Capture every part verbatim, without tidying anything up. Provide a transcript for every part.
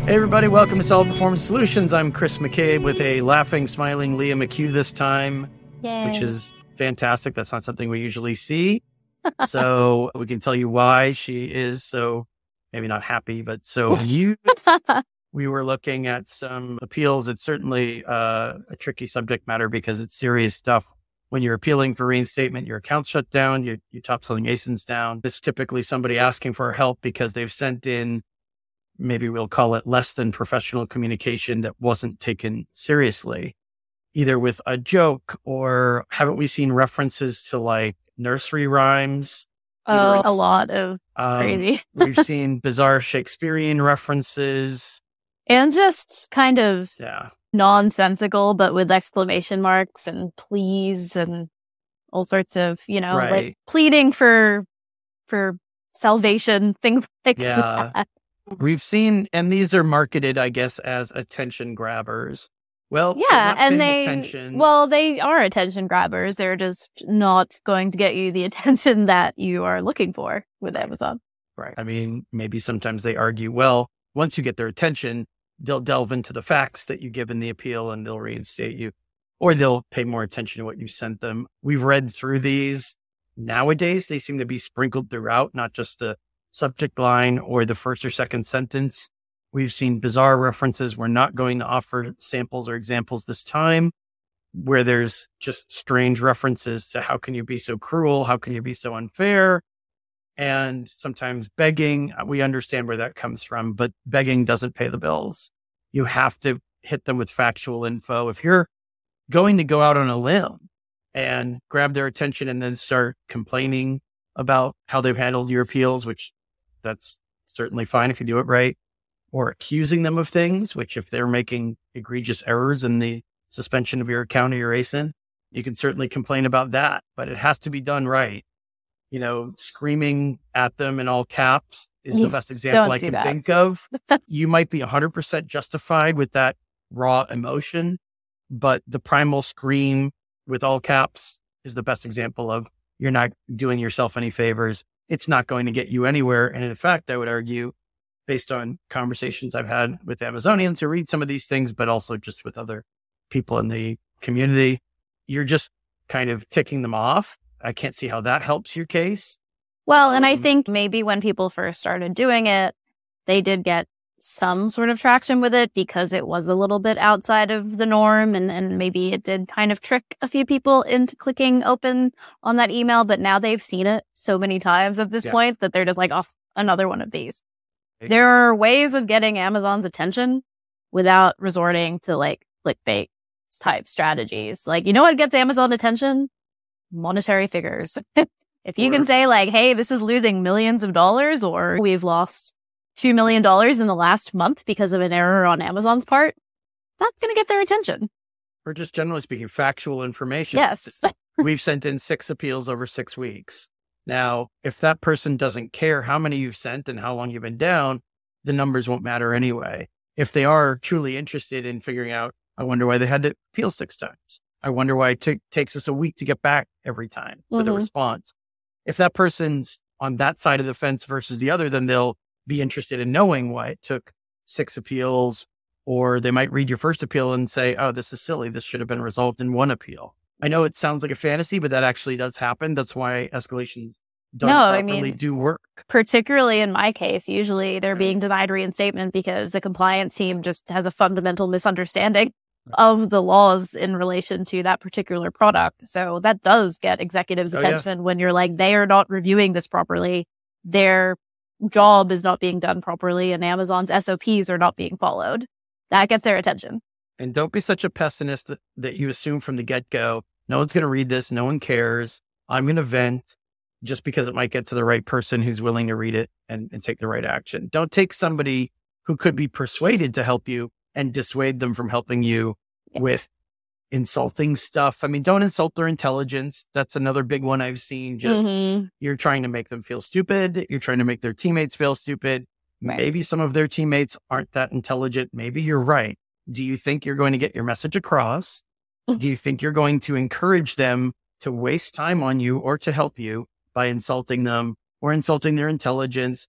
Hey everybody, welcome to Solid Performance Solutions. I'm Chris McCabe with a laughing, smiling Leah McHugh this time, Yay. Which is fantastic. That's not something we usually see. So we can tell you why she is so, maybe not happy, but so huge. We were looking at some appeals. It's certainly uh, a tricky subject matter because it's serious stuff. When you're appealing for reinstatement, your account's shut down, you, you top selling A S I Ns down. It's typically somebody asking for help because they've sent in, maybe we'll call it less than professional communication that wasn't taken seriously, either with a joke or haven't we seen references to like nursery rhymes? Oh, a lot of Um, crazy. We've seen bizarre Shakespearean references. And just kind of Yeah. nonsensical, but with exclamation marks and please and all sorts of, you know, Right. like pleading for for salvation, things like Yeah. that. We've seen, and these are marketed, I guess, as attention grabbers. Well, they're Yeah, not and paying they attention. well, they are attention grabbers. They're just not going to get you the attention that you are looking for with Amazon. Right. I mean, maybe sometimes they argue, well, once you get their attention, they'll delve into the facts that you give in the appeal and they'll reinstate you, or they'll pay more attention to what you sent them. We've read through these. Nowadays, they seem to be sprinkled throughout, not just the subject line or the first or second sentence. We've seen bizarre references. We're not going to offer samples or examples this time where there's just strange references to how can you be so cruel? How can you be so unfair? And sometimes begging, we understand where that comes from, but begging doesn't pay the bills. You have to hit them with factual info. If you're going to go out on a limb and grab their attention and then start complaining about how they've handled your appeals, which that's certainly fine if you do it right, or accusing them of things, which if they're making egregious errors in the suspension of your account or your A S I N, you can certainly complain about that, but it has to be done right. You know, screaming at them in all caps is Yeah, the best example don't I do can that. think of. You might be one hundred percent justified with that raw emotion, but the primal scream with all caps is the best example of you're not doing yourself any favors. It's not going to get you anywhere. And in fact, I would argue, based on conversations I've had with Amazonians who read some of these things, but also just with other people in the community, you're just kind of ticking them off. I can't see how that helps your case. Well, and I Um, think maybe when people first started doing it, they did get some sort of traction with it because it was a little bit outside of the norm, and, and maybe it did kind of trick a few people into clicking open on that email, but now they've seen it so many times at this Yeah. point that they're just like, oh, another one of these. There are ways of getting Amazon's attention without resorting to like clickbait type strategies. Like, you know what gets Amazon attention? Monetary figures. If you Or- can say like, hey, this is losing millions of dollars, or we've lost two million dollars in the last month because of an error on Amazon's part, that's going to get their attention. Or just generally speaking, factual information. Yes. We've sent in six appeals over six weeks. Now, if that person doesn't care how many you've sent and how long you've been down, the numbers won't matter anyway. If they are truly interested in figuring out, I wonder why they had to appeal six times. I wonder why it t- takes us a week to get back every time with a Mhm. response. If that person's on that side of the fence versus the other, then they'll be interested in knowing why it took six appeals, or they might read your first appeal and say, oh, this is silly. This should have been resolved in one appeal. I know it sounds like a fantasy, but that actually does happen. That's why escalations done No, I properly mean- do work. Particularly in my case, usually they're being denied reinstatement because the compliance team just has a fundamental misunderstanding of the laws in relation to that particular product. So that does get executives' Oh, yeah. attention when you're like, they are not reviewing this properly. Their job is not being done properly, and Amazon's S O Ps are not being followed. That gets their attention. And don't be such a pessimist that, that you assume from the get-go, no one's going to read this. No one cares. I'm going to vent just because it might get to the right person who's willing to read it and, and take the right action. Don't take somebody who could be persuaded to help you and dissuade them from helping you Yeah. with insulting stuff. I mean, don't insult their intelligence. That's another big one I've seen. Just Mhm. you're trying to make them feel stupid. You're trying to make their teammates feel stupid. Right. Maybe some of their teammates aren't that intelligent. Maybe you're right. Do you think you're going to get your message across? Do you think you're going to encourage them to waste time on you or to help you by insulting them or insulting their intelligence?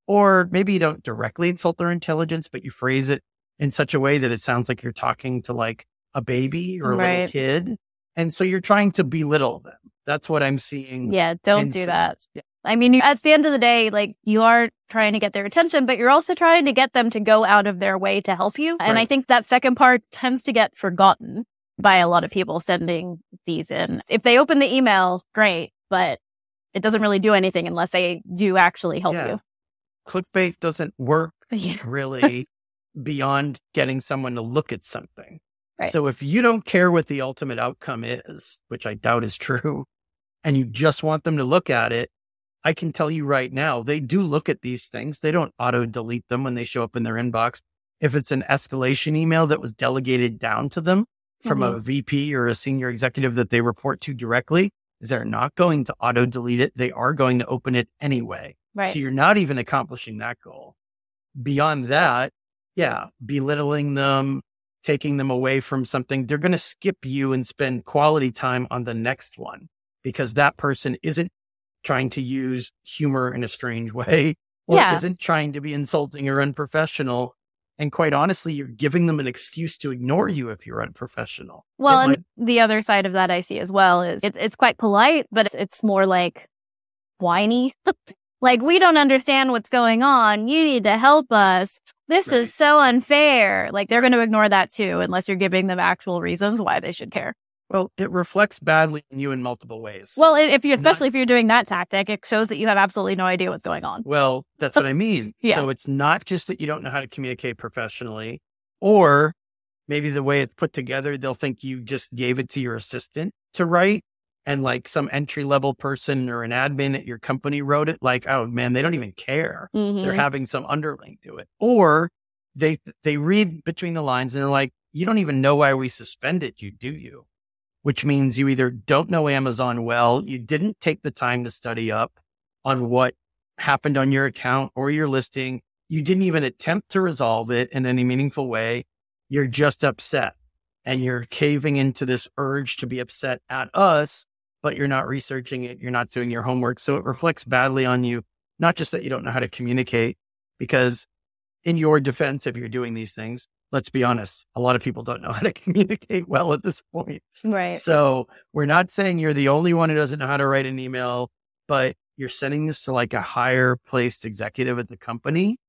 Or maybe you don't directly insult their intelligence, but you phrase it in such a way that it sounds like you're talking to like a baby or a Right. little kid. And so you're trying to belittle them. That's what I'm seeing. Yeah, don't in do some- that. I mean, you- at the end of the day, like you are trying to get their attention, but you're also trying to get them to go out of their way to help you. And I Right. think that second part tends to get forgotten by a lot of people sending these in. If they open the email, great, but it doesn't really do anything unless they do actually help Yeah. you. Clickbait doesn't work Yeah. really beyond getting someone to look at something. Right. So if you don't care what the ultimate outcome is, which I doubt is true, and you just want them to look at it, I can tell you right now, they do look at these things. They don't auto delete them when they show up in their inbox. If it's an escalation email that was delegated down to them from a V P or a senior executive that they report to directly, they're not going to auto delete it. They are going to open it anyway. Right. So you're not even accomplishing that goal. Beyond that, yeah, belittling them, taking them away from something, they're going to skip you and spend quality time on the next one because that person isn't trying to use humor in a strange way or Yeah. isn't trying to be insulting or unprofessional. And quite honestly, you're giving them an excuse to ignore you if you're unprofessional. Well, It and might- the other side of that I see as well is it's it's quite polite, but it's, it's more like whiny. Like, we don't understand what's going on. You need to help us. This Right. is so unfair. Like, they're going to ignore that too, unless you're giving them actual reasons why they should care. well, it reflects badly on you in multiple ways. Well, i- if you, Not- especially if you're doing that tactic, it shows that you have absolutely no idea what's going on. Well, that's what I mean. Yeah. So it's not just that you don't know how to communicate professionally, or maybe the way it's put together, they'll think you just gave it to your assistant to write. And like some entry level person or an admin at your company wrote it. Like, oh man, they don't even care. Mhm. They're having some underling to it. Or they they read between the lines and they're like, you don't even know why we suspended you, do you? Which means you either don't know Amazon well, you didn't take the time to study up on what happened on your account or your listing. You didn't even attempt to resolve it in any meaningful way. You're just upset and you're caving into this urge to be upset at us, but you're not researching it. You're not doing your homework. So it reflects badly on you, not just that you don't know how to communicate, because in your defense, if you're doing these things, let's be honest, a lot of people don't know how to communicate well at this point. Right. So we're not saying you're the only one who doesn't know how to write an email, but you're sending this to like a higher placed executive at the company.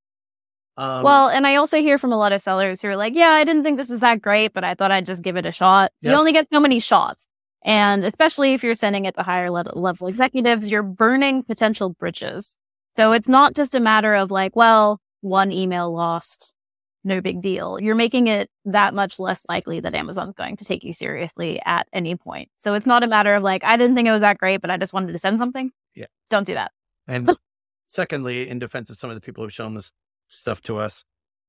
Um, Well, and I also hear from a lot of sellers who are like, yeah, I didn't think this was that great, but I thought I'd just give it a shot. You Yes. only get so many shots. And especially if you're sending it to higher le- level executives, you're burning potential bridges. So it's not just a matter of like, well, one email lost, no big deal. You're making it that much less likely that Amazon's going to take you seriously at any point. So it's not a matter of like, I didn't think it was that great, but I just wanted to send something. Yeah. Don't do that. And secondly, in defense of some of the people who've shown this stuff to us,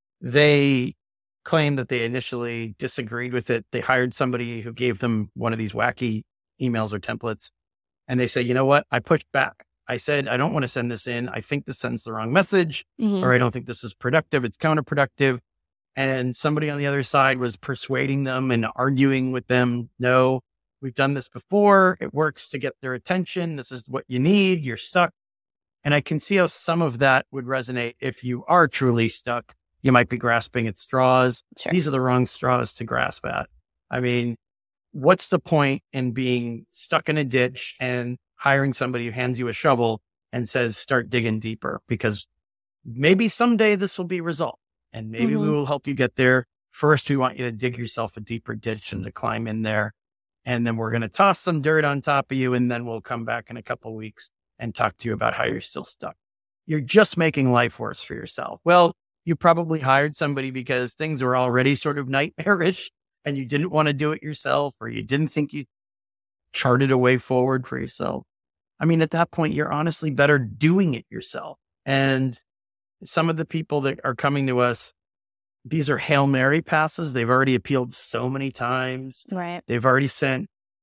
they claim that they initially disagreed with it. They hired somebody who gave them one of these wacky emails or templates. And they say, you know what? I pushed back. I said, I don't want to send this in. I think this sends the wrong message, Mhm. or I don't think this is productive. It's counterproductive. And somebody on the other side was persuading them and arguing with them. No, we've done this before. It works to get their attention. This is what you need. You're stuck. And I can see how some of that would resonate. If you are truly stuck, you might be grasping at straws. Sure. These are the wrong straws to grasp at. I mean, what's the point in being stuck in a ditch and hiring somebody who hands you a shovel and says, start digging deeper? Because maybe someday this will be resolved and maybe we Mhm. will help you get there. First, we want you to dig yourself a deeper ditch and to climb in there. And then we're going to toss some dirt on top of you. And then we'll come back in a couple of weeks and talk to you about how you're still stuck. You're just making life worse for yourself. Well, you probably hired somebody because things were already sort of nightmarish and you didn't want to do it yourself, or you didn't think you charted a way forward for yourself. I mean, at that point, you're honestly better doing it yourself. And some of the people that are coming to us, these are Hail Mary passes. They've already appealed so many times. Right. They've already sent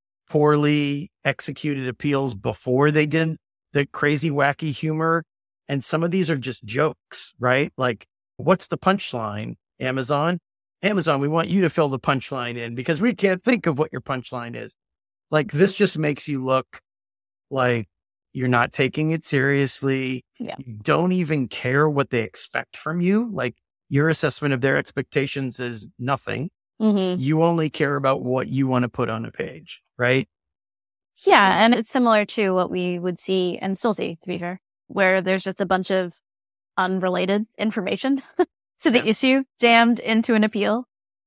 poorly executed appeals before they did the crazy, wacky humor. And some of these are just jokes, right? Like, what's the punchline, Amazon? Amazon, we want you to fill the punchline in because we can't think of what your punchline is. Like, this just makes you look like You're not taking it seriously. Yeah. You don't even care what they expect from you. Like your assessment of their expectations is nothing. Mm-hmm. You only care about what you want to put on a page, right? So, yeah. And it's similar to what we would see in Stulte, to be fair, where there's just a bunch of unrelated information to the Yeah. issue jammed into an appeal,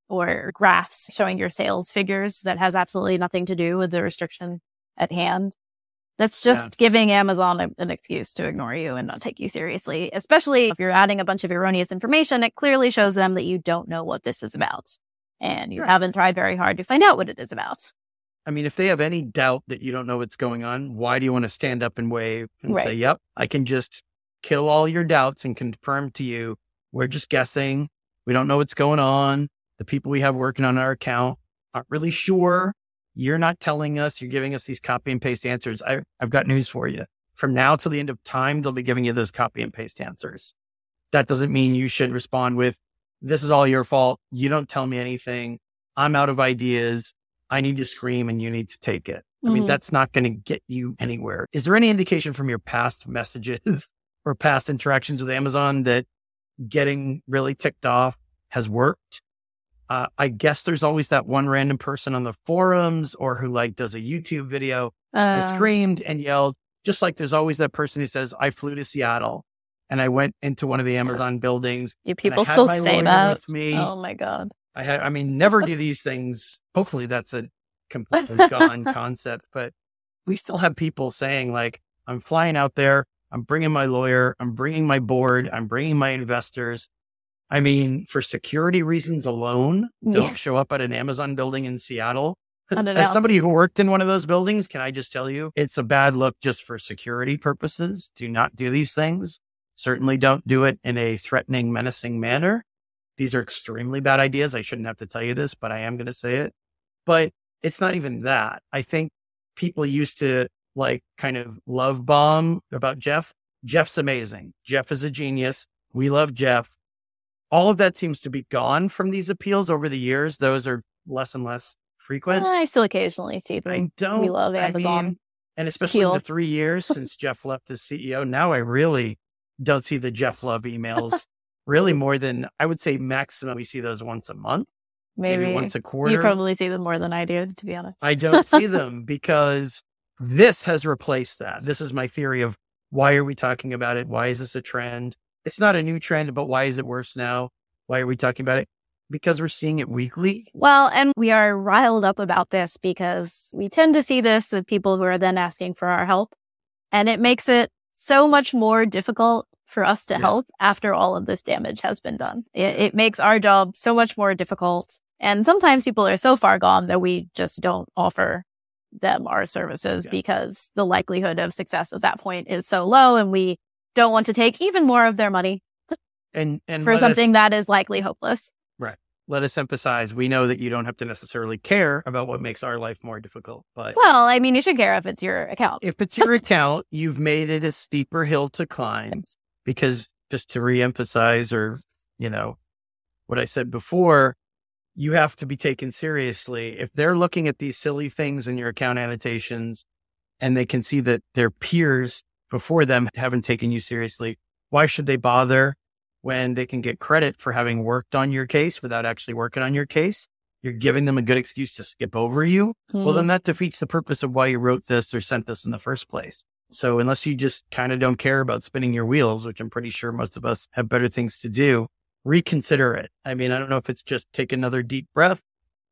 or graphs showing your sales figures that has absolutely nothing to do with the restriction at hand. That's just Yeah. giving Amazon a, an excuse to ignore you and not take you seriously, especially if you're adding a bunch of erroneous information. It clearly shows them that you don't know what this is about and you Right. haven't tried very hard to find out what it is about. I mean, if they have any doubt that you don't know what's going on, why do you want to stand up and wave and Right. say, yep, I can just kill all your doubts and confirm to you, we're just guessing. We don't know what's going on. The people we have working on our account aren't really sure. You're not telling us. You're giving us these copy and paste answers. I, I've got news for you. From now till the end of time, they'll be giving you those copy and paste answers. That doesn't mean you should respond with, this is all your fault. You don't tell me anything. I'm out of ideas. I need to scream and you need to take it. I mean, Mhm. that's not going to get you anywhere. Is there any indication from your past messages or past interactions with Amazon that getting really ticked off has worked? Uh, I guess there's always that one random person on the forums or who like does a YouTube video and Uh, screamed and yelled, just like there's always that person who says, I flew to Seattle and I went into one of the Amazon buildings. do and I people had still my say lawyer that? with me. Oh my God. I had, I mean, never do these things. Hopefully that's a completely gone concept, but we still have people saying like, I'm flying out there. I'm bringing my lawyer. I'm bringing my board. I'm bringing my investors. I mean, for security reasons alone, don't Yeah. show up at an Amazon building in Seattle. Unannounced. As somebody who worked in one of those buildings, can I just tell you, it's a bad look just for security purposes. Do not do these things. Certainly don't do it in a threatening, menacing manner. These are extremely bad ideas. I shouldn't have to tell you this, but I am going to say it. But it's not even that. I think people used to like kind of love bomb about Jeff. Jeff's amazing. Jeff is a genius. We love Jeff. All of that seems to be gone from these appeals over the years. Those are less and less frequent. I still occasionally see them. I don't. We love I Amazon. mean, and especially in appeal. the three years since Jeff left as C E O, now I really don't see the Jeff Love emails. Really more than, I would say maximum, we see those once a month, maybe, Maybe once a quarter. you probably see them more than I do, to be honest. I don't see them because this has replaced that. This is my theory of why are we talking about it? Why is this a trend? It's not a new trend, but why is it worse now? Why are we talking about it? Because we're seeing it weekly. Well, and we are riled up about this because we tend to see this with people who are then asking for our help. And it makes it so much more difficult for us to Yeah. help after all of this damage has been done. It, it makes our job so much more difficult. And sometimes people are so far gone that we just don't offer them our services Yeah. because the likelihood of success at that point is so low. And we don't want to take even more of their money And, and for let something us, that is likely hopeless. let us emphasize, we know that you don't have to necessarily care about what makes our life more difficult, but Well, I mean, you should care if it's your account. if it's your account, you've made it a steeper hill to climb. Because just to reemphasize, or, you know, what I said before, you have to be taken seriously. If they're looking at these silly things in your account annotations and they can see that their peers before them haven't taken you seriously, why should they bother when they can get credit for having worked on your case without actually working on your case? You're giving them a good excuse to skip over you. Well, then that defeats the purpose of why you wrote this or sent this in the first place. So unless you just kind of don't care about spinning your wheels, which I'm pretty sure most of us have better things to do, reconsider it. I mean, I don't know if it's just take another deep breath,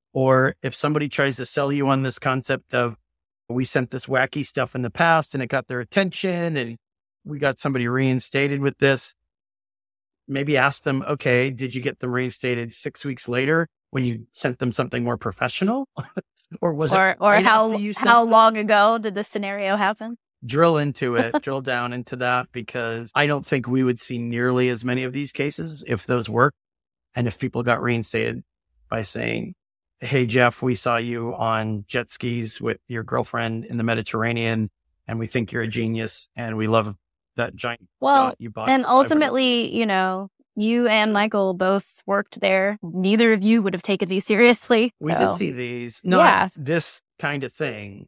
or if somebody tries to sell you on this concept of, we sent this wacky stuff in the past and it got their attention and we got somebody reinstated with this. Maybe ask them, okay, did you get them reinstated six weeks later when you sent them something more professional? Or was or it or right how after you sent how them? long ago did this scenario happen? Drill into it, drill down into that, because I don't think we would see nearly as many of these cases if those worked. And if people got reinstated by saying, hey, Jeff, we saw you on jet skis with your girlfriend in the Mediterranean and we think you're a genius and we love that giant Well, yacht you bought. And for five hundred ultimately, you know, you and Michael both worked there. Neither of you would have taken these seriously. We so- did see these, not Yeah. this kind of thing,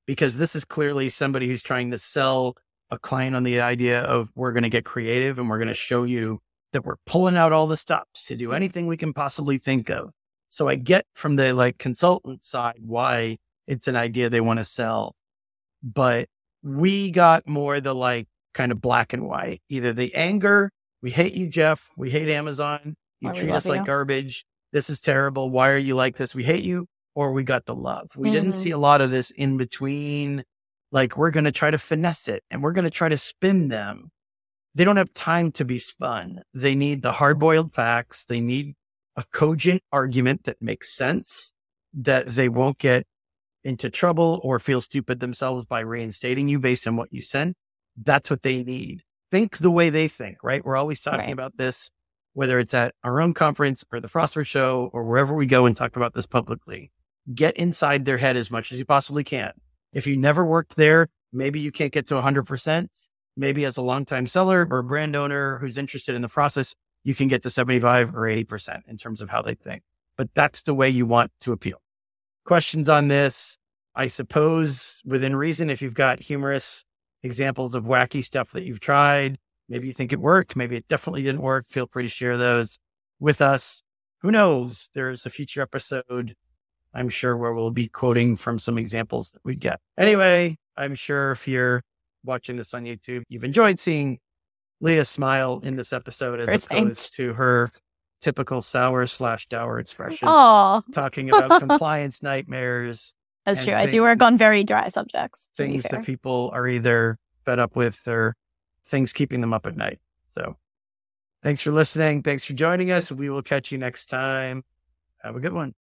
because this is clearly somebody who's trying to sell a client on the idea of we're going to get creative and we're going to show you that we're pulling out all the stops to do anything we can possibly think of. So I get from the like consultant side why it's an idea they want to sell, but we got more the like kind of black and white, either the anger, we hate you, Jeff, we hate Amazon, you Or we treat love us like you. garbage, this is terrible, why are you like this, we hate you, or we got the love. We didn't Mhm. see a lot of this in between, like we're going to try to finesse it and we're going to try to spin them. They don't have time to be spun. They need the hard-boiled facts. They need a cogent argument that makes sense, that they won't get into trouble or feel stupid themselves by reinstating you based on what you sent. That's what they need. Think the way they think, right? We're always talking Right. about this, whether it's at our own conference or the Frostware Show or wherever we go and talk about this publicly. Get inside their head as much as you possibly can. If you never worked there, maybe you can't get to one hundred percent. Maybe as a longtime seller or a brand owner who's interested in the process, you can get to seventy-five or eighty percent in terms of how they think. But that's the way you want to appeal. Questions on this? I suppose within reason, if you've got humorous examples of wacky stuff that you've tried, maybe you think it worked, maybe it definitely didn't work, feel free to share those with us. Who knows? There's a future episode, I'm sure, where we'll be quoting from some examples that we get. Anyway, I'm sure if you're watching this on YouTube, you've enjoyed seeing Leah smile in this episode as First opposed to her typical sour slash dour expression, Oh, talking about compliance nightmares, that's And true. I think- do work on very dry subjects. to be things fair. that people are either fed up with or things keeping them up at night. So thanks for listening. Thanks for joining us. We will catch you next time. Have a good one.